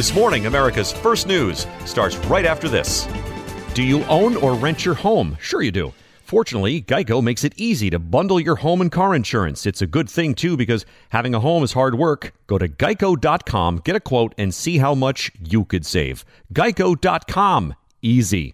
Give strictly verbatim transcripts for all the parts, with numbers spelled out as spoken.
This morning, America's First News starts right after this. Do you own or rent your home? Sure you do. Fortunately, Geico makes it easy to bundle your home and car insurance. It's a good thing, too, because having a home is hard work. Go to geico dot com, get a quote, and see how much you could save. geico dot com. Easy.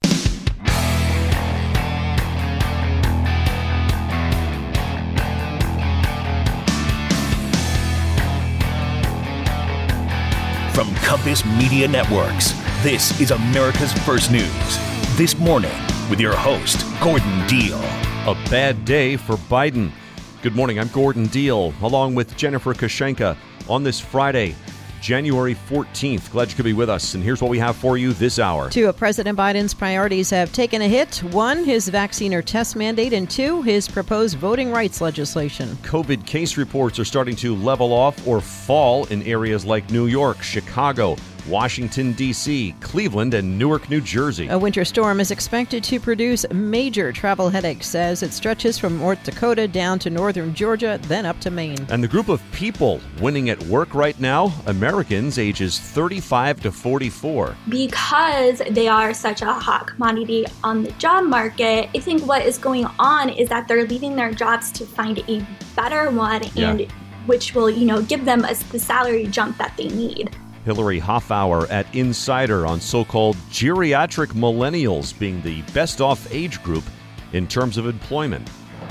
From Compass Media Networks, this is America's First News. This morning, with your host, Gordon Deal. A bad day for Biden. Good morning, I'm Gordon Deal, along with Jennifer Kushenka on this Friday, January fourteenth. Glad you could be with us, and here's what we have for you this hour. Two of President Biden's priorities have taken a hit. One, his vaccine or test mandate, and two, his proposed voting rights legislation. COVID case reports are starting to level off or fall in areas like New York, Chicago, Washington, D C, Cleveland, and Newark, New Jersey. A winter storm is expected to produce major travel headaches as it stretches from North Dakota down to northern Georgia, then up to Maine. And the group of people winning at work right now, Americans ages thirty-five to forty-four. Because they are such a hot commodity on the job market, I think what is going on is that they're leaving their jobs to find a better one, Yeah. and which will, you know, give them a, the salary jump that they need. Hillary Hoffauer at Insider on so-called geriatric millennials being the best-off age group in terms of employment.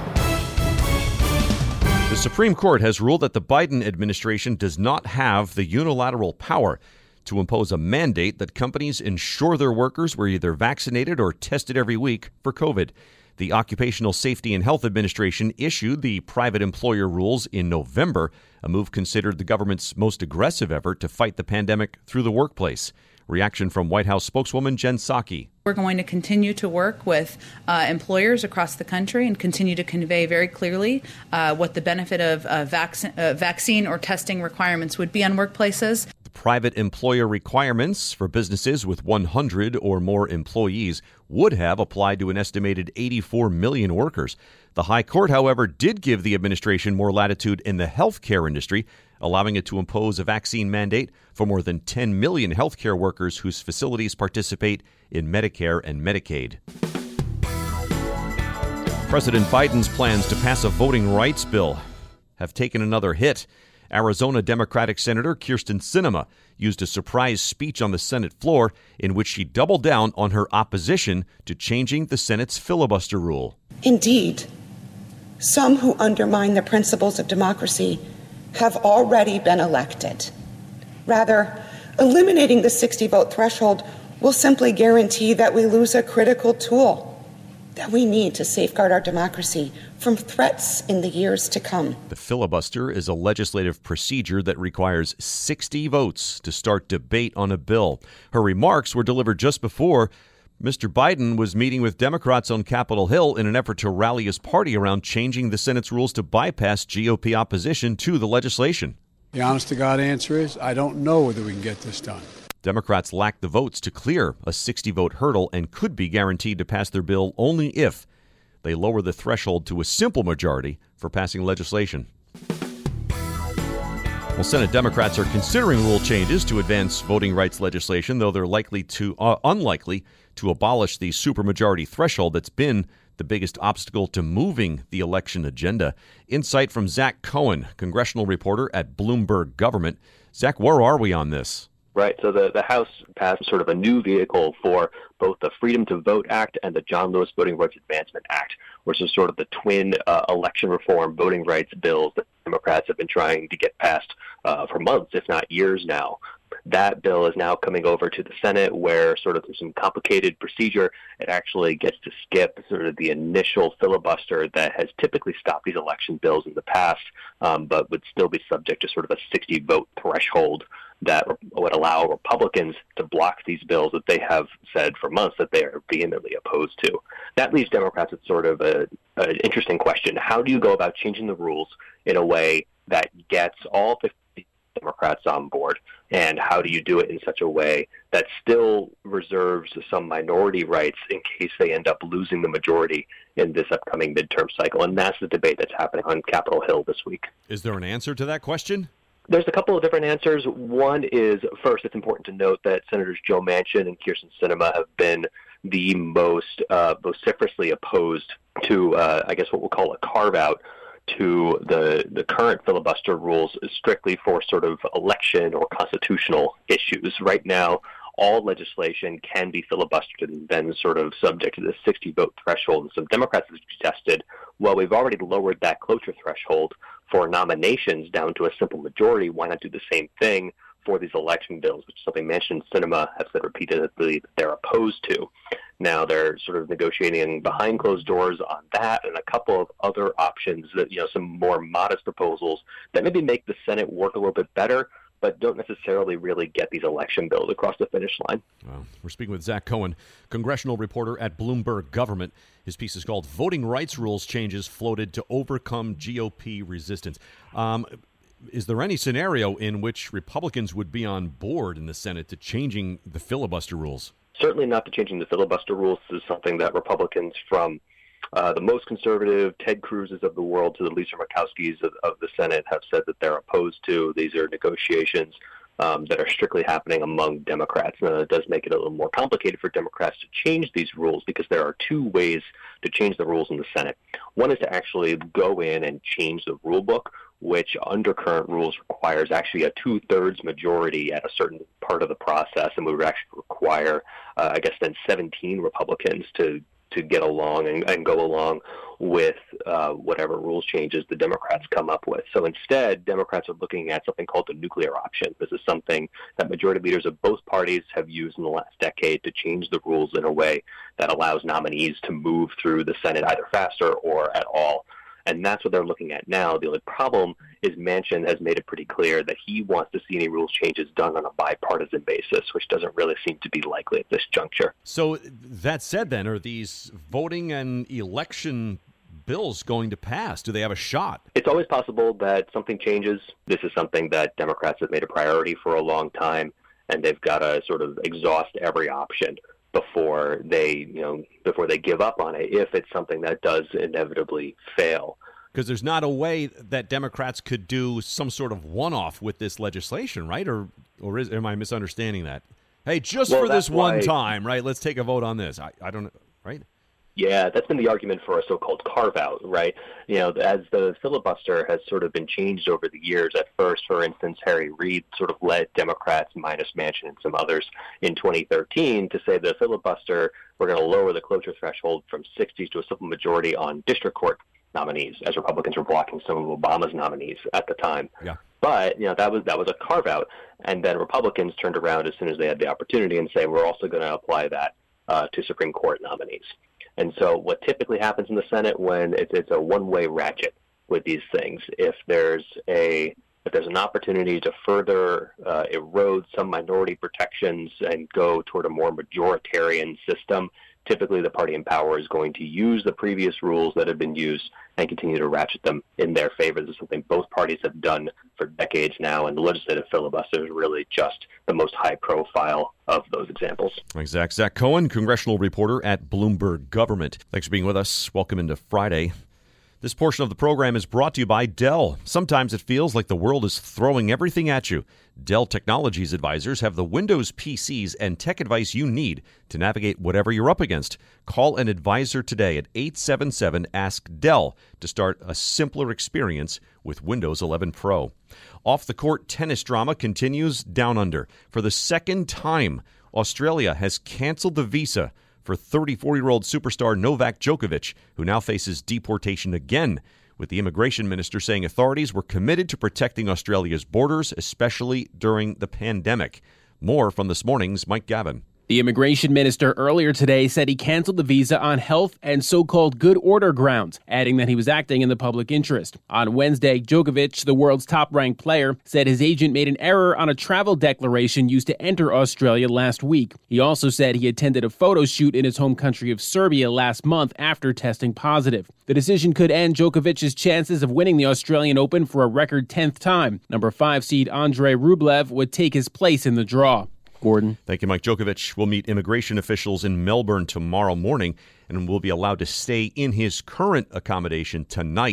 The Supreme Court has ruled that the Biden administration does not have the unilateral power to impose a mandate that companies ensure their workers were either vaccinated or tested every week for COVID. The Occupational Safety and Health Administration issued the private employer rules in November, a move considered the government's most aggressive effort to fight the pandemic through the workplace. Reaction from White House spokeswoman Jen Psaki. We're going to continue to work with uh, employers across the country and continue to convey very clearly uh, what the benefit of uh, vac- uh, vaccine or testing requirements would be on workplaces. Private employer requirements for businesses with one hundred or more employees would have applied to an estimated eighty-four million workers. The High Court, however, did give the administration more latitude in the healthcare industry, allowing it to impose a vaccine mandate for more than ten million healthcare workers whose facilities participate in Medicare and Medicaid. President Biden's plans to pass a voting rights bill have taken another hit. Arizona Democratic Senator Kyrsten Sinema used a surprise speech on the Senate floor in which she doubled down on her opposition to changing the Senate's filibuster rule. Indeed, some who undermine the principles of democracy have already been elected. Rather, eliminating the sixty-vote threshold will simply guarantee that we lose a critical tool that we need to safeguard our democracy from threats in the years to come. The filibuster is a legislative procedure that requires sixty votes to start debate on a bill. Her remarks were delivered just before Mister Biden was meeting with Democrats on Capitol Hill in an effort to rally his party around changing the Senate's rules to bypass G O P opposition to the legislation. The honest-to-God answer is, I don't know whether we can get this done. Democrats lack the votes to clear a sixty-vote hurdle and could be guaranteed to pass their bill only if they lower the threshold to a simple majority for passing legislation. Well, Senate Democrats are considering rule changes to advance voting rights legislation, though they're likely to uh, unlikely to abolish the supermajority threshold that's been the biggest obstacle to moving the election agenda. Insight from Zach Cohen, congressional reporter at Bloomberg Government. Zach, where are we on this? Right. So the, the House passed sort of a new vehicle for both the Freedom to Vote Act and the John Lewis Voting Rights Advancement Act, which is sort of the twin uh, election reform voting rights bills that Democrats have been trying to get passed uh, for months, if not years now. That bill is now coming over to the Senate, where sort of there's some complicated procedure. It actually gets to skip sort of the initial filibuster that has typically stopped these election bills in the past, um, but would still be subject to sort of a sixty-vote threshold that would allow Republicans to block these bills that they have said for months that they are vehemently opposed to. That leaves Democrats with sort of a, an interesting question. How do you go about changing the rules in a way that gets all fifty Democrats on board? And how do you do it in such a way that still reserves some minority rights in case they end up losing the majority in this upcoming midterm cycle? And that's the debate that's happening on Capitol Hill this week. Is there an answer to that question? There's a couple of different answers. One is, first, it's important to note that Senators Joe Manchin and Kyrsten Sinema have been the most uh, vociferously opposed to, uh, I guess, what we'll call a carve-out to the, the current filibuster rules strictly for sort of election or constitutional issues. Right now, all legislation can be filibustered and then sort of subject to the sixty-vote threshold. And some Democrats have suggested, well, we've already lowered that cloture threshold for nominations down to a simple majority. Why not do the same thing for these election bills, which is something Manchin and Sinema have said repeatedly that they're opposed to. Now they're sort of negotiating behind closed doors on that and a couple of other options that, you know, some more modest proposals that maybe make the Senate work a little bit better, but don't necessarily really get these election bills across the finish line. Well, we're speaking with Zach Cohen, congressional reporter at Bloomberg Government. His piece is called Voting Rights Rules Changes Floated to Overcome G O P Resistance. Um, is there any scenario in which Republicans would be on board in the Senate to changing the filibuster rules? Certainly not to changing the filibuster rules. This is something that Republicans from Uh, the most conservative Ted Cruz's of the world to the Lisa Murkowski's of, of the Senate have said that they're opposed to. These are negotiations um, that are strictly happening among Democrats. Now, it does make it a little more complicated for Democrats to change these rules because there are two ways to change the rules in the Senate. One is to actually go in and change the rule book, which under current rules requires actually a two-thirds majority at a certain part of the process, and we would actually require, uh, I guess, then seventeen Republicans to to get along and, and go along with uh, whatever rules changes the Democrats come up with. So instead, Democrats are looking at something called the nuclear option. This is something that majority leaders of both parties have used in the last decade to change the rules in a way that allows nominees to move through the Senate either faster or at all. And that's what they're looking at now. The only problem is Manchin has made it pretty clear that he wants to see any rules changes done on a bipartisan basis, which doesn't really seem to be likely at this juncture. So that said, then, are these voting and election bills going to pass? Do they have a shot? It's always possible that something changes. This is something that Democrats have made a priority for a long time, and they've got to sort of exhaust every option before they, you know, before they give up on it, if it's something that does inevitably fail. Because there's not a way that Democrats could do some sort of one-off with this legislation, right? Or or is, am I misunderstanding that? Hey, just well, for this one why, time, right? Let's take a vote on this. I, I don't know, right? Yeah, that's been the argument for a so-called carve-out, right? You know, as the filibuster has sort of been changed over the years. At first, for instance, Harry Reid sort of led Democrats, minus Manchin and some others, in twenty thirteen to say the filibuster, we're going to lower the cloture threshold from sixty to a simple majority on district court nominees, as Republicans were blocking some of Obama's nominees at the time. Yeah. But, you know, that was that was a carve-out. And then Republicans turned around as soon as they had the opportunity and say, we're also going to apply that uh, to Supreme Court nominees. And so what typically happens in the Senate when it's, it's a one-way ratchet with these things, if there's a if there's an opportunity to further uh, erode some minority protections and go toward a more majoritarian system, typically the party in power is going to use the previous rules that have been used and continue to ratchet them in their favor. This is something both parties have done for decades now, and the legislative filibuster is really just the most high-profile of those examples. Thanks, Zach. Zach Cohen, congressional reporter at Bloomberg Government. Thanks for being with us. Welcome into Friday. This portion of the program is brought to you by Dell. Sometimes it feels like the world is throwing everything at you. Dell Technologies advisors have the Windows P Cs and tech advice you need to navigate whatever you're up against. Call an advisor today at eight seven seven, ask Dell to start a simpler experience with Windows eleven Pro. Off-the-court tennis drama continues down under. For the second time, Australia has canceled the visa for thirty-four-year-old superstar Novak Djokovic, who now faces deportation again, with the immigration minister saying authorities were committed to protecting Australia's borders, especially during the pandemic. More from this morning's Mike Gavin. The immigration minister earlier today said he canceled the visa on health and so-called good order grounds, adding that he was acting in the public interest. On Wednesday, Djokovic, the world's top-ranked player, said his agent made an error on a travel declaration used to enter Australia last week. He also said he attended a photo shoot in his home country of Serbia last month after testing positive. The decision could end Djokovic's chances of winning the Australian Open for a record tenth time. Number five seed Andrei Rublev would take his place in the draw. Gordon. Thank you, Mike. Djokovic will meet immigration officials in Melbourne tomorrow morning and will be allowed to stay in his current accommodation tonight.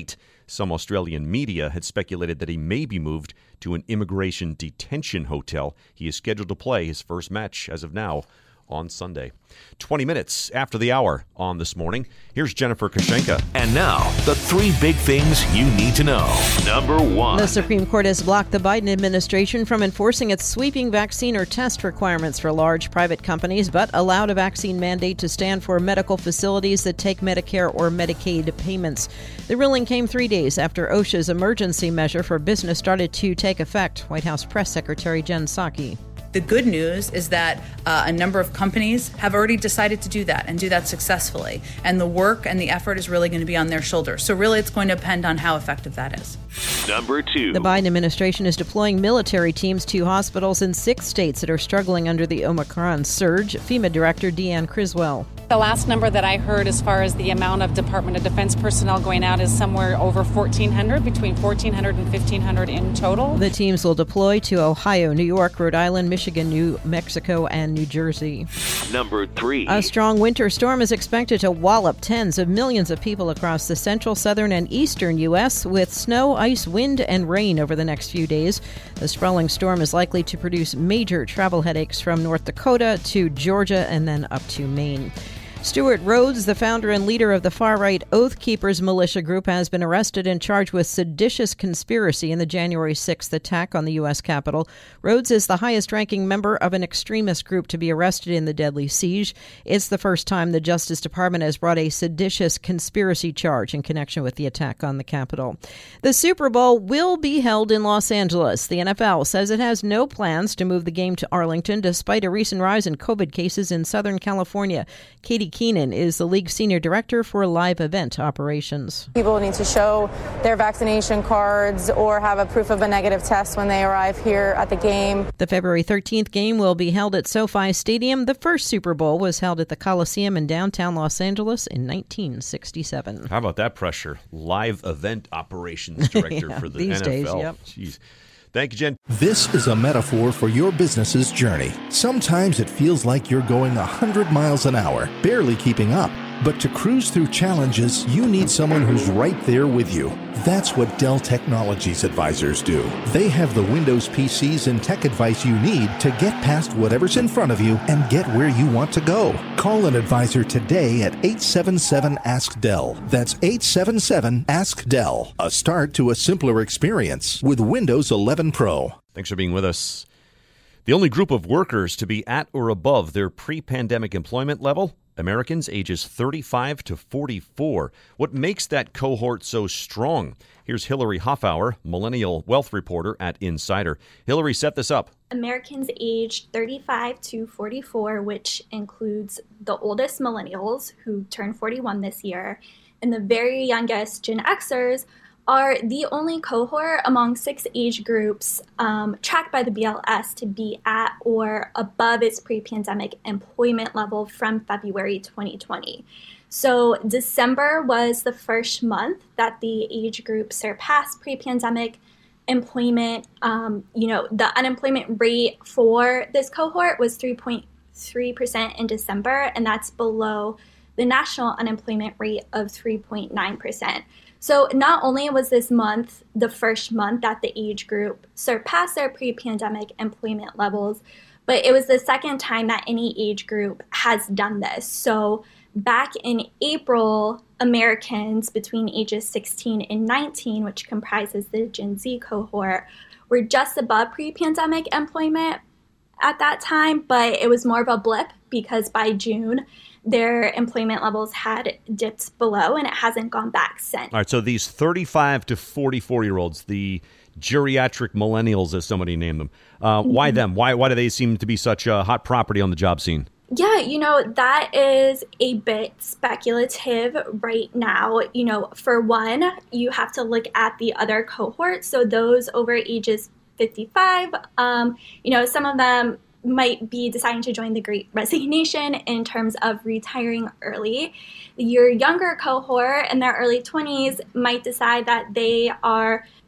Some Australian media had speculated that he may be moved to an immigration detention hotel. He is scheduled to play his first match as of now on Sunday. twenty minutes after the hour on This Morning, here's Jennifer Koshenka. And now, the three big things you need to know. Number one. The Supreme Court has blocked the Biden administration from enforcing its sweeping vaccine or test requirements for large private companies, but allowed a vaccine mandate to stand for medical facilities that take Medicare or Medicaid payments. The ruling came three days after OSHA's emergency measure for business started to take effect. White House Press Secretary Jen Psaki. The good news is that uh, a number of companies have already decided to do that and do that successfully. And the work and the effort is really going to be on their shoulders. So really, it's going to depend on how effective that is. Number two. The Biden administration is deploying military teams to hospitals in six states that are struggling under the Omicron surge. FEMA Director Deanne Criswell. The last number that I heard as far as the amount of Department of Defense personnel going out is somewhere over fourteen hundred, between fourteen hundred and fifteen hundred in total. The teams will deploy to Ohio, New York, Rhode Island, Michigan, New Mexico, and New Jersey. Number three. A strong winter storm is expected to wallop tens of millions of people across the central, southern, and eastern U S with snow, ice, wind, and rain over the next few days. The sprawling storm is likely to produce major travel headaches from North Dakota to Georgia and then up to Maine. Stuart Rhodes, the founder and leader of the far-right Oath Keepers militia group, has been arrested and charged with seditious conspiracy in the January sixth attack on the U S Capitol. Rhodes is the highest-ranking member of an extremist group to be arrested in the deadly siege. It's the first time the Justice Department has brought a seditious conspiracy charge in connection with the attack on the Capitol. The Super Bowl will be held in Los Angeles. The N F L says it has no plans to move the game to Arlington, despite a recent rise in COVID cases in Southern California. Katie Keenan is the league's senior director for live event operations. People need to show their vaccination cards or have a proof of a negative test when they arrive here at the game. The February thirteenth game will be held at SoFi Stadium. The first Super Bowl was held at the Coliseum in downtown Los Angeles in nineteen sixty-seven. How about that pressure? Live event operations director yeah, for the these N F L. Days, yep. Jeez. Thank you, Jen. This is a metaphor for your business's journey. Sometimes it feels like you're going one hundred miles an hour, barely keeping up. But to cruise through challenges, you need someone who's right there with you. That's what Dell Technologies advisors do. They have the Windows P Cs and tech advice you need to get past whatever's in front of you and get where you want to go. Call an advisor today at eight seven seven ask Dell. That's eight seven seven ask Dell. A start to a simpler experience with Windows eleven Pro. Thanks for being with us. The only group of workers to be at or above their pre-pandemic employment level, Americans ages thirty-five to forty-four. What makes that cohort so strong? Here's Hillary Hoffauer, millennial wealth reporter at Insider. Hillary, set this up. Americans aged thirty-five to forty-four, which includes the oldest millennials who turned forty-one this year, and the very youngest Gen Xers, are the only cohort among six age groups um, tracked by the B L S to be at or above its pre-pandemic employment level from February twenty twenty. So December was the first month that the age group surpassed pre-pandemic employment. Um, you know, the unemployment rate for this cohort was three point three percent in December, and that's below the national unemployment rate of three point nine percent. So not only was this month the first month that the age group surpassed their pre-pandemic employment levels, but it was the second time that any age group has done this. So back in April, Americans between ages sixteen and nineteen, which comprises the Gen Z cohort, were just above pre-pandemic employment at that time, but it was more of a blip because by June, their employment levels had dipped below, and it hasn't gone back since. All right, so these thirty-five to forty-four-year-olds, the geriatric millennials, as somebody named them, uh, mm-hmm. why them? Why why do they seem to be such a hot property on the job scene? Yeah, you know, that is a bit speculative right now. You know, for one, you have to look at the other cohorts. So those over ages fifty-five, um, you know, some of them might be deciding to join the Great Resignation in terms of retiring early. Your younger cohort in their early twenties might decide that they are,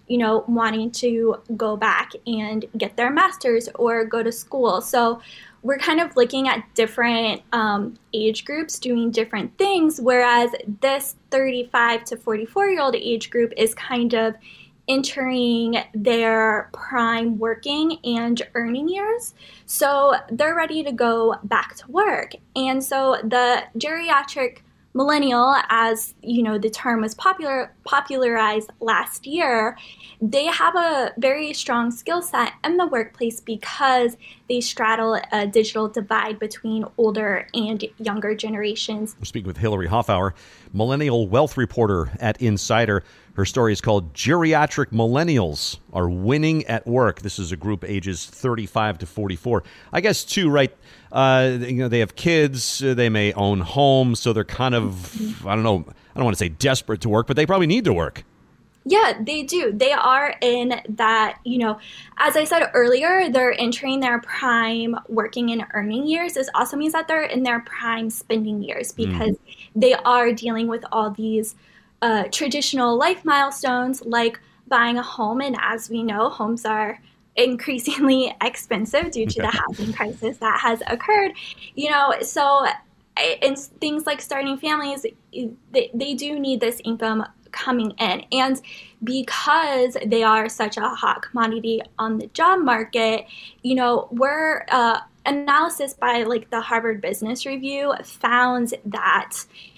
you know, wanting to go back and get their master's or go to school. So we're kind of looking at different um, age groups doing different things, whereas this thirty-five to forty-four-year-old age group is kind of entering their prime working and earning years. So they're ready to go back to work. And so the geriatric millennial, as you know, the term was popular popularized last year, they have a very strong skill set in the workplace because they straddle a digital divide between older and younger generations. We're speaking with Hillary Hoffauer, millennial wealth reporter at Insider. Her story is called Geriatric Millennials Are Winning at Work. This is a group ages thirty-five to forty-four. I guess, too, right, uh, you know, they have kids, they may own homes, so they're kind of, I don't know, I don't want to say desperate to work, but they probably need to work. Yeah, they do. They are in that, you know, as I said earlier, they're entering their prime working and earning years. This also means that they're in their prime spending years because mm. they are dealing with all these uh, traditional life milestones like buying a home. And as we know, homes are increasingly expensive due to the housing crisis that has occurred. You know, so in things like starting families, they, they do need this income coming in. And because they are such a hot commodity on the job market, you know, we're uh, analysis by like the Harvard Business Review found that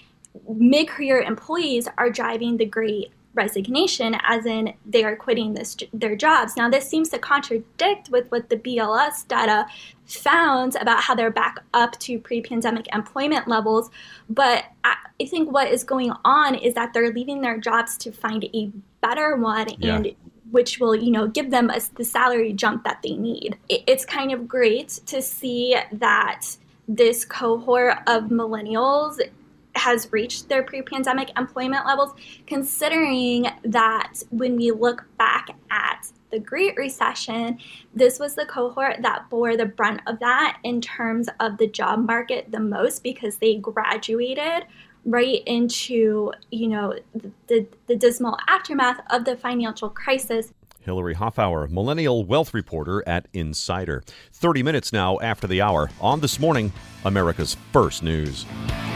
mid-career employees are driving the Great Resignation, as in they are quitting this, their jobs. Now, this seems to contradict with what the B L S data found about how they're back up to pre-pandemic employment levels. But I think what is going on is that they're leaving their jobs to find a better one, yeah. and which will, you know, give them a, the salary jump that they need. It, it's kind of great to see that this cohort of millennials has reached their pre-pandemic employment levels, considering that when we look back at the Great Recession, this was the cohort that bore the brunt of that in terms of the job market the most, because they graduated right into, you know, the, the dismal aftermath of the financial crisis. Hillary Hoffauer, millennial wealth reporter at Insider. thirty minutes now after the hour on This Morning, America's First News.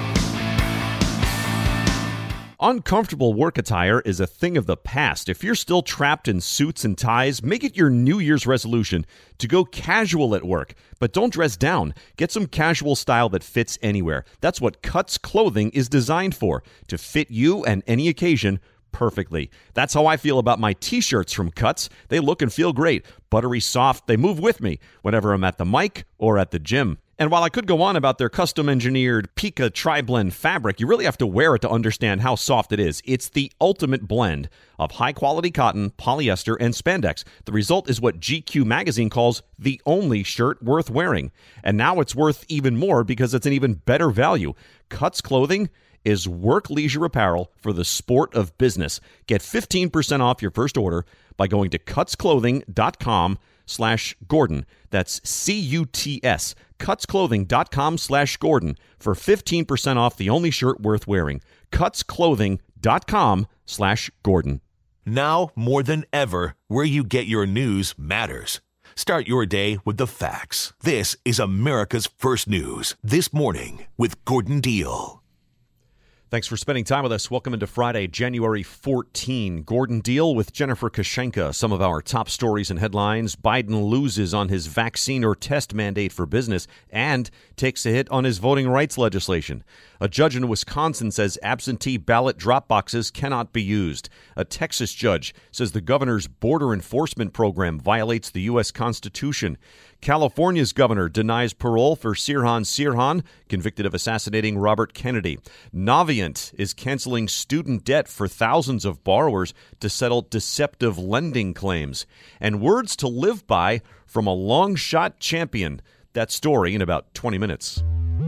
Uncomfortable work attire is a thing of the past. If you're still trapped in suits and ties, make it your New Year's resolution to go casual at work. But don't dress down. Get some casual style that fits anywhere. That's what Cuts Clothing is designed for, to fit you and any occasion perfectly. That's how I feel about my t-shirts from Cuts. They look and feel great. Buttery soft. They move with me whenever I'm at the mic or at the gym. And while I could go on about their custom-engineered Pika Tri-Blend fabric, you really have to wear it to understand how soft it is. It's the ultimate blend of high-quality cotton, polyester, and spandex. The result is what G Q magazine calls the only shirt worth wearing. And now it's worth even more because it's an even better value. Cuts Clothing is work leisure apparel for the sport of business. Get fifteen percent off your first order by going to cutsclothing.com slash Gordon. That's C-U-T-S, cutsclothing.com slash Gordon for fifteen percent off the only shirt worth wearing. cutsclothing.com slash Gordon. Now, more than ever, where you get your news matters. Start your day with the facts. This is America's First News, This Morning with Gordon Deal. Thanks for spending time with us. Welcome into Friday, January fourteenth. Gordon Deal with Jennifer Kashenka. Some of our top stories and headlines. Biden loses on his vaccine or test mandate for business and takes a hit on his voting rights legislation. A judge in Wisconsin says absentee ballot drop boxes cannot be used. A Texas judge says the governor's border enforcement program violates the U S Constitution. California's governor denies parole for Sirhan Sirhan, convicted of assassinating Robert Kennedy. Navient is canceling student debt for thousands of borrowers to settle deceptive lending claims. And words to live by from a long shot champion. That story in about twenty minutes.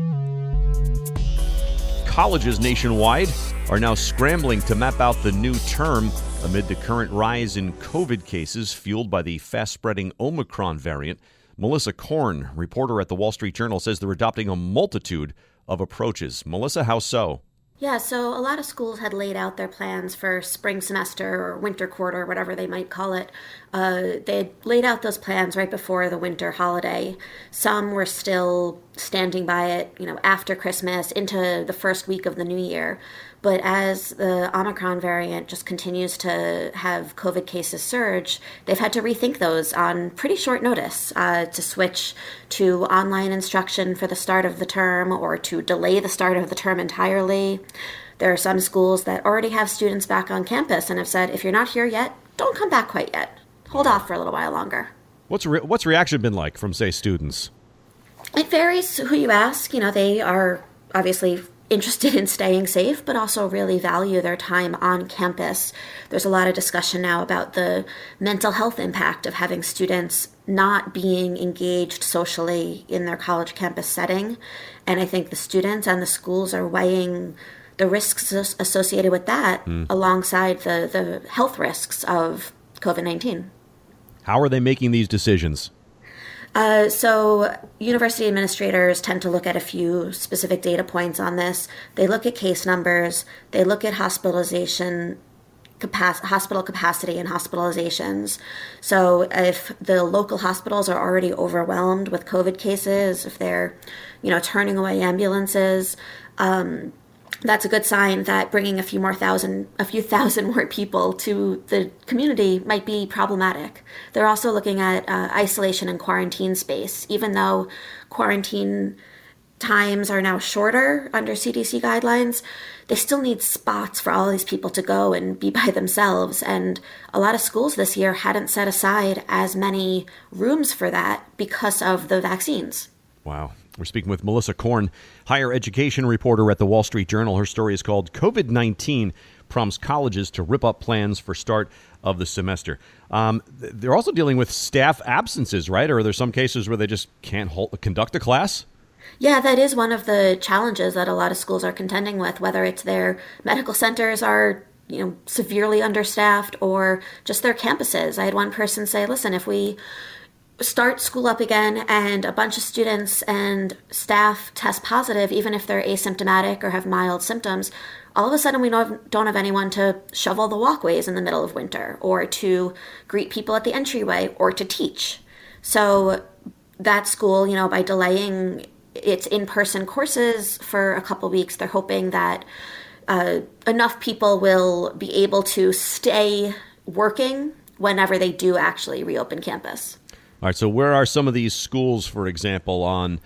Colleges nationwide are now scrambling to map out the new term amid the current rise in COVID cases fueled by the fast-spreading Omicron variant. Melissa Korn, reporter at the Wall Street Journal, says they're adopting a multitude of approaches. Melissa, how so? Yeah, so a lot of schools had laid out their plans for spring semester or winter quarter, whatever they might call it. Uh, they had laid out those plans right before the winter holiday. Some were still standing by it, you know, after Christmas into the first week of the new year. But as the Omicron variant just continues to have COVID cases surge, they've had to rethink those on pretty short notice uh, to switch to online instruction for the start of the term or to delay the start of the term entirely. There are some schools that already have students back on campus and have said, if you're not here yet, don't come back quite yet. Hold off for a little while longer. What's re- what's reaction been like from, say, students? It varies who you ask. You know, they are obviously interested in staying safe, but also really value their time on campus. There's a lot of discussion now about the mental health impact of having students not being engaged socially in their college campus setting. And I think the students and the schools are weighing the risks associated with that mm. alongside the, the health risks of COVID nineteen. How are they making these decisions? Uh, so university administrators tend to look at a few specific data points on this. They look at case numbers, they look at hospitalization, capac- hospital capacity and hospitalizations. So if the local hospitals are already overwhelmed with COVID cases, if they're, you know, turning away ambulances, um, that's a good sign that bringing a few more thousand, a few thousand more people to the community might be problematic. They're also looking at uh, isolation and quarantine space. Even though quarantine times are now shorter under C D C guidelines, they still need spots for all these people to go and be by themselves. And a lot of schools this year hadn't set aside as many rooms for that because of the vaccines. Wow. We're speaking with Melissa Korn, higher education reporter at the Wall Street Journal. Her story is called COVID nineteen Prompts Colleges to Rip Up Plans for Start of the Semester. Um, they're also dealing with staff absences, right? Or are there some cases where they just can't hold, conduct a class? Yeah, that is one of the challenges that a lot of schools are contending with, whether it's their medical centers are, you know, severely understaffed or just their campuses. I had one person say, listen, if we start school up again and a bunch of students and staff test positive, even if they're asymptomatic or have mild symptoms, all of a sudden we don't have anyone to shovel the walkways in the middle of winter or to greet people at the entryway or to teach. So that school, you know, by delaying its in-person courses for a couple weeks, they're hoping that uh, enough people will be able to stay working whenever they do actually reopen campus. All right, so where are some of these schools, for example, on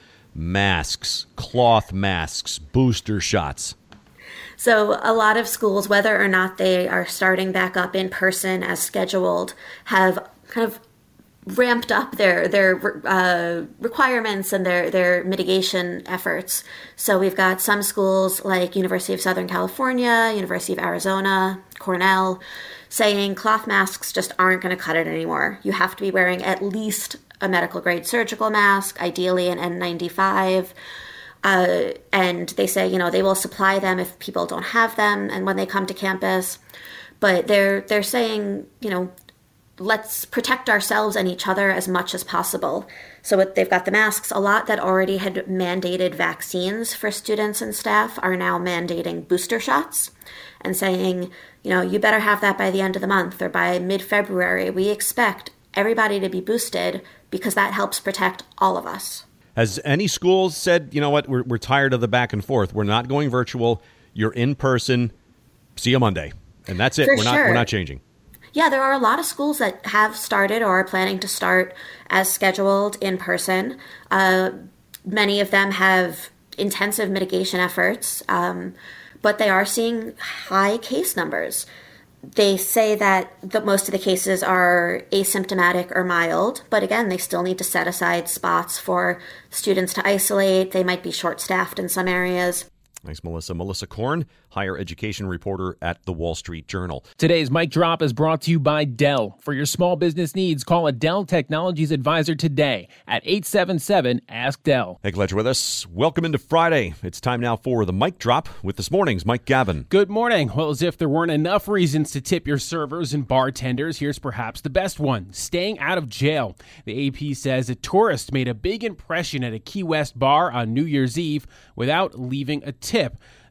masks, cloth masks, booster shots? So a lot of schools, whether or not they are starting back up in person as scheduled, have kind of ramped up their their uh, requirements and their, their mitigation efforts. So we've got some schools like University of Southern California, University of Arizona, Cornell, saying cloth masks just aren't going to cut it anymore. You have to be wearing at least a medical grade surgical mask, ideally an N ninety-five. Uh, and they say, you know, they will supply them if people don't have them and when they come to campus. But they're they're saying, you know, let's protect ourselves and each other as much as possible. So what, they've got the masks. A lot that already had mandated vaccines for students and staff are now mandating booster shots and saying, you know, you better have that by the end of the month or by mid-February. We expect everybody to be boosted because that helps protect all of us. Has any school said, you know what, we're, we're tired of the back and forth. We're not going virtual. You're in person. See you Monday. And that's it. For we're sure. not we're not changing. Yeah, there are a lot of schools that have started or are planning to start as scheduled in person. Uh, many of them have intensive mitigation efforts, um, but they are seeing high case numbers. They say that the, most of the cases are asymptomatic or mild, but again, they still need to set aside spots for students to isolate. They might be short-staffed in some areas. Thanks, Melissa. Melissa Korn, higher education reporter at the Wall Street Journal. Today's Mic Drop is brought to you by Dell. For your small business needs, call a Dell Technologies advisor today at eight seven seven, ask Dell. Hey, glad you're with us. Welcome into Friday. It's time now for the Mic Drop with this morning's Mike Gavin. Good morning. Well, as if there weren't enough reasons to tip your servers and bartenders, here's perhaps the best one, staying out of jail. The A P says a tourist made a big impression at a Key West bar on New Year's Eve without leaving a tip.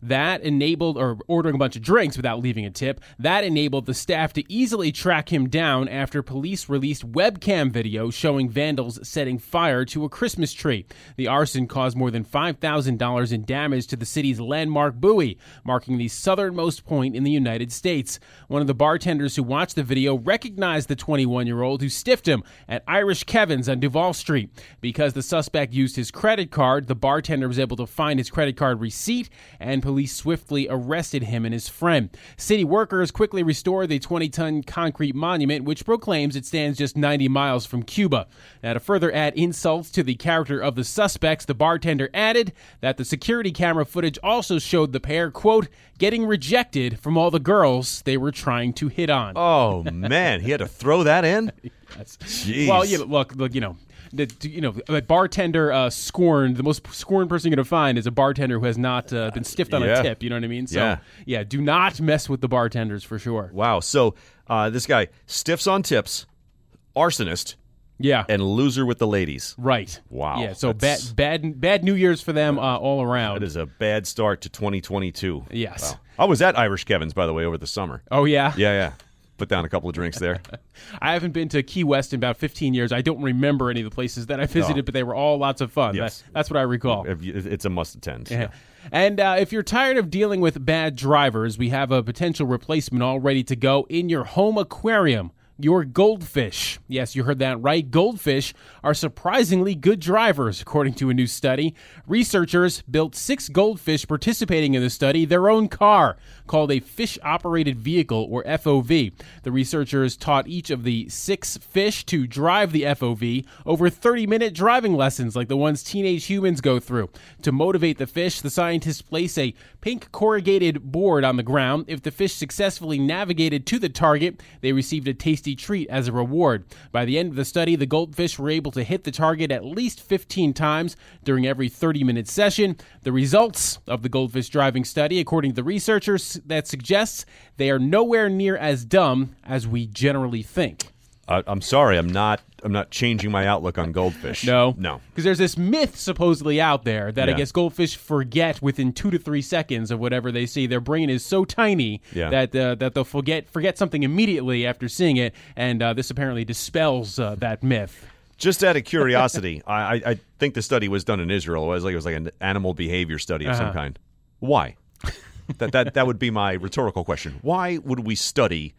That enabled, or ordering a bunch of drinks without leaving a tip, that enabled the staff to easily track him down after police released webcam video showing vandals setting fire to a Christmas tree. The arson caused more than five thousand dollars in damage to the city's landmark buoy, marking the southernmost point in the United States. One of the bartenders who watched the video recognized the twenty-one-year-old who stiffed him at Irish Kevin's on Duval Street. Because the suspect used his credit card, the bartender was able to find his credit card receipt, and police swiftly arrested him and his friend. City workers quickly restored the twenty-ton concrete monument, which proclaims it stands just ninety miles from Cuba. Now, to further add insults to the character of the suspects, the bartender added that the security camera footage also showed the pair, quote, getting rejected from all the girls they were trying to hit on. Oh, man. He had to throw that in? Yes. Jeez. Well, yeah, look, look, you know, the, you know, a bartender uh, scorned, the most scorned person you're going to find is a bartender who has not uh, been stiffed on yeah. a tip. You know what I mean? So, yeah. yeah, do not mess with the bartenders for sure. Wow. So uh, this guy, stiffs on tips, arsonist, yeah, and loser with the ladies. Right. Wow. Yeah, so bad, That's- bad, bad New Year's for them uh, all around. That is a bad start to twenty twenty-two. Yes. Wow. I was at Irish Kevin's, by the way, over the summer. Oh, yeah? Yeah, yeah. Put down a couple of drinks there. I haven't been to Key West in about fifteen years. I don't remember any of the places that I visited, No. but they were all lots of fun. Yes. That, that's what I recall. If you- It's a must attend. Yeah. And uh, if you're tired of dealing with bad drivers, we have a potential replacement all ready to go in your home aquarium. Your goldfish. Yes, you heard that right. Goldfish are surprisingly good drivers, according to a new study. Researchers built six goldfish participating in the study their own car, called a fish-operated vehicle, or F O V. The researchers taught each of the six fish to drive the F O V over thirty-minute driving lessons like the ones teenage humans go through. To motivate the fish, the scientists place a pink corrugated board on the ground. If the fish successfully navigated to the target, they received a tasty treat as a reward. By the end of the study, the goldfish were able to hit the target at least fifteen times during every thirty-minute session. The results of the goldfish driving study, according to the researchers, that suggests they are nowhere near as dumb as we generally think. Uh, I'm sorry, I'm not. I'm not changing my outlook on goldfish. No, no, because there's this myth supposedly out there that Yeah. I guess goldfish forget within two to three seconds of whatever they see. Their brain is so tiny Yeah. that uh, that they'll forget forget something immediately after seeing it, and uh, this apparently dispels uh, that myth. Just out of curiosity, I, I I think the study was done in Israel. It was like it was like an animal behavior study of some Uh-huh. kind. Why? that that that would be my rhetorical question. Why would we study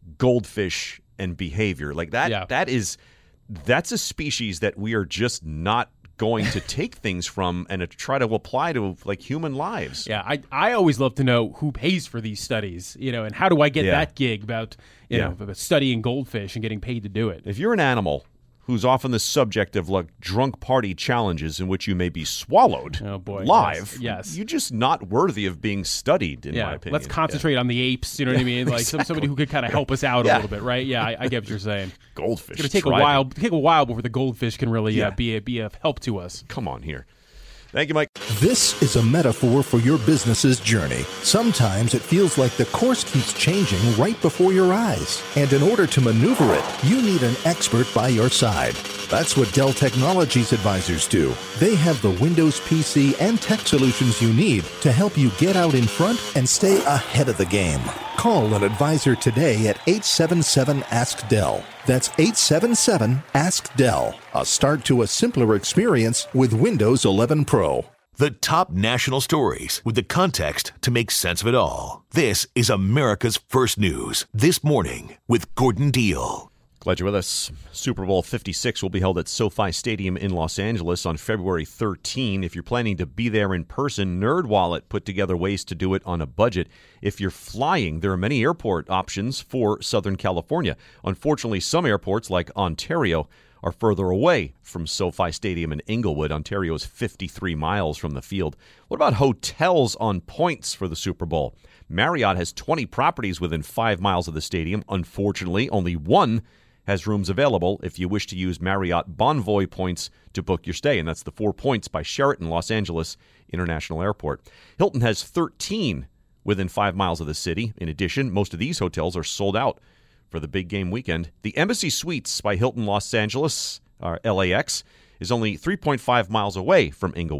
goldfish and behavior like that? Yeah. That is that's a species that we are just not going to take things from and to try to apply to like human lives. Yeah, I I always love to know who pays for these studies, you know, and how do I get Yeah. that gig about you Yeah. know about studying goldfish and getting paid to do it? If you're an animal who's often the subject of like drunk party challenges in which you may be swallowed Oh, boy, live, yes, yes. you're just not worthy of being studied, in yeah, my opinion. let's concentrate on the apes. You know what I mean? Like some, somebody who could kind of help us out Yeah. a little bit, right? Yeah, I, I get what you're saying. Goldfish. It's gonna take thriving. a while. Take a while before the goldfish can really Yeah. uh, be a, be of help to us. Come on here. Thank you, Mike. This is a metaphor for your business's journey. Sometimes it feels like the course keeps changing right before your eyes. And in order to maneuver it, you need an expert by your side. That's what Dell Technologies advisors do. They have the Windows P C and tech solutions you need to help you get out in front and stay ahead of the game. Call an advisor today at eight seven seven, ask Dell. That's eight seven seven, ask Dell. A start to a simpler experience with Windows eleven Pro. The top national stories with the context to make sense of it all. This is America's First News This Morning with Gordon Deal. Glad you're with us. Super Bowl fifty-six will be held at SoFi Stadium in Los Angeles on February thirteenth. If you're planning to be there in person, NerdWallet put together ways to do it on a budget. If you're flying, there are many airport options for Southern California. Unfortunately, some airports, like Ontario, are further away from SoFi Stadium in Inglewood. Ontario is fifty-three miles from the field. What about hotels on points for the Super Bowl? Marriott has twenty properties within five miles of the stadium. Unfortunately, only one has rooms available if you wish to use Marriott Bonvoy points to book your stay, and that's the Four Points by Sheraton Los Angeles International Airport. Hilton has thirteen within five miles of the city. In addition, most of these hotels are sold out for the big game weekend. The Embassy Suites by Hilton Los Angeles, or L A X, is only three point five miles away from Inglewood.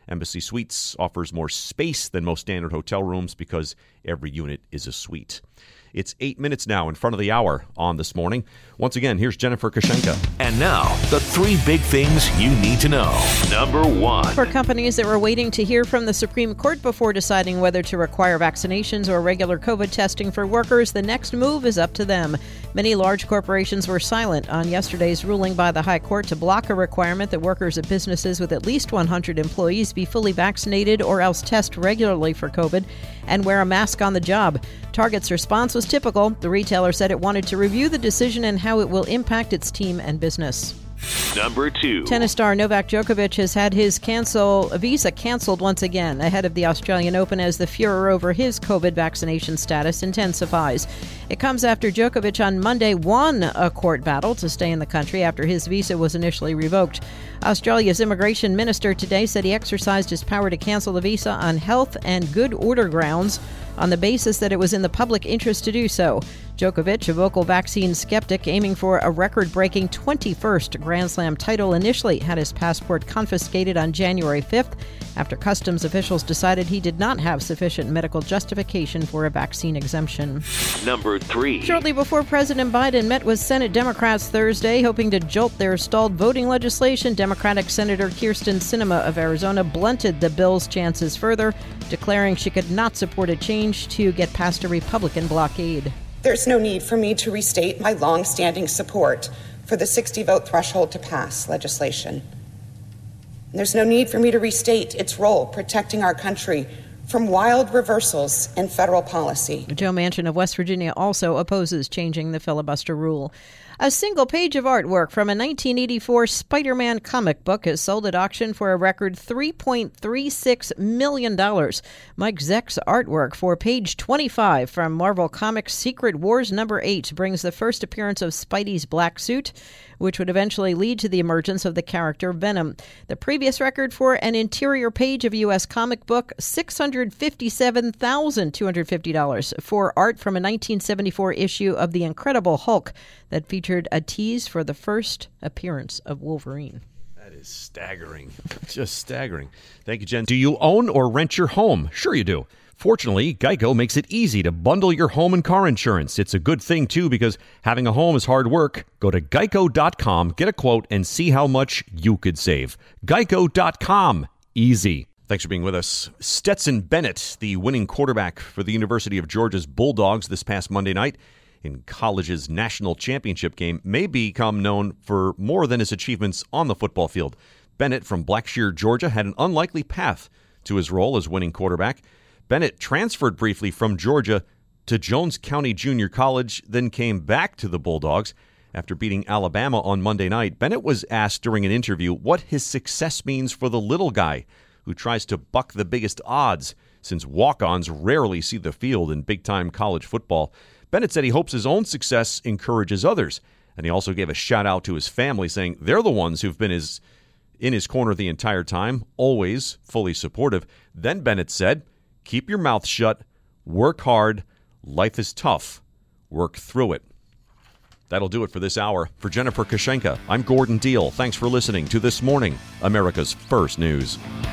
Embassy Suites offers more space than most standard hotel rooms because every unit is a suite. It's eight minutes now in front of the hour on This Morning. Once again, here's Jennifer Kushenka. And now, the three big things you need to know. Number one. For companies that were waiting to hear from the Supreme Court before deciding whether to require vaccinations or regular COVID testing for workers, the next move is up to them. Many large corporations were silent on yesterday's ruling by the High Court to block a requirement that workers at businesses with at least one hundred employees be fully vaccinated or else test regularly for COVID and wear a mask on the job. Target's response was typical. The retailer said it wanted to review the decision and how it will impact its team and business. Number two. Tennis star Novak Djokovic has had his cancel visa canceled once again ahead of the Australian Open as the furor over his COVID vaccination status intensifies. It comes after Djokovic on Monday won a court battle to stay in the country after his visa was initially revoked. Australia's immigration minister today said he exercised his power to cancel the visa on health and good order grounds on the basis that it was in the public interest to do so. Djokovic, a vocal vaccine skeptic aiming for a record-breaking twenty-first Grand Slam title, initially had his passport confiscated on January fifth after customs officials decided he did not have sufficient medical justification for a vaccine exemption. Number three. Shortly before President Biden met with Senate Democrats Thursday, hoping to jolt their stalled voting legislation, Democratic Senator Kyrsten Sinema of Arizona blunted the bill's chances further, declaring she could not support a change to get past a Republican blockade. There's no need for me to restate my long-standing support for the sixty-vote threshold to pass legislation. There's no need for me to restate its role protecting our country from wild reversals in federal policy. Joe Manchin of West Virginia also opposes changing the filibuster rule. A single page of artwork from a nineteen eighty-four Spider-Man comic book is sold at auction for a record three point three six million dollars. Mike Zeck's artwork for page twenty-five from Marvel Comics' Secret Wars number eight brings the first appearance of Spidey's black suit, which would eventually lead to the emergence of the character Venom. The previous record for an interior page of a U S comic book, six hundred fifty-seven thousand two hundred fifty dollars for art from a nineteen seventy-four issue of The Incredible Hulk that featured a tease for the first appearance of Wolverine. That is staggering. Just staggering. Thank you, Jen. Do you own or rent your home? Sure you do. Fortunately, Geico makes it easy to bundle your home and car insurance. It's a good thing, too, because having a home is hard work. Go to geico dot com, get a quote, and see how much you could save. geico dot com. Easy. Thanks for being with us. Stetson Bennett, the winning quarterback for the University of Georgia's Bulldogs this past Monday night in college's national championship game, may become known for more than his achievements on the football field. Bennett from Blackshear, Georgia, had an unlikely path to his role as winning quarterback. Bennett transferred briefly from Georgia to Jones County Junior College, then came back to the Bulldogs after beating Alabama on Monday night. Bennett was asked during an interview what his success means for the little guy who tries to buck the biggest odds, since walk-ons rarely see the field in big-time college football. Bennett said he hopes his own success encourages others, and he also gave a shout-out to his family, saying they're the ones who've been his, in his corner the entire time, always fully supportive. Then Bennett said, "Keep your mouth shut, work hard, life is tough, work through it." That'll do it for this hour. For Jennifer Kushenka, I'm Gordon Deal. Thanks for listening to This Morning, America's First News.